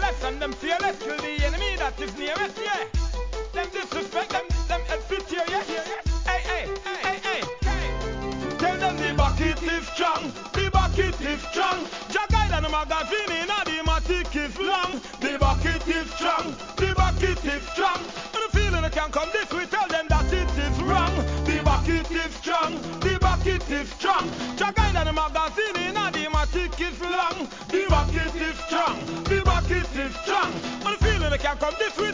careless and them fearless. Kill the enemy that is nearest, yeah. Them disrespect, them head fit here, yeah. Hey. Tell them the bucket is strong, the bucket is strong. Jagai and the magazine in the matic is long. The bucket is strong, the bucket is strong. And the feeling it can come this, we tell them that it is wrong. The bucket is strong, the bucket is strong. Jagai and the magazine in the matic is long. The bucket is strong, the bucket is strong. And the feeling it can come this, we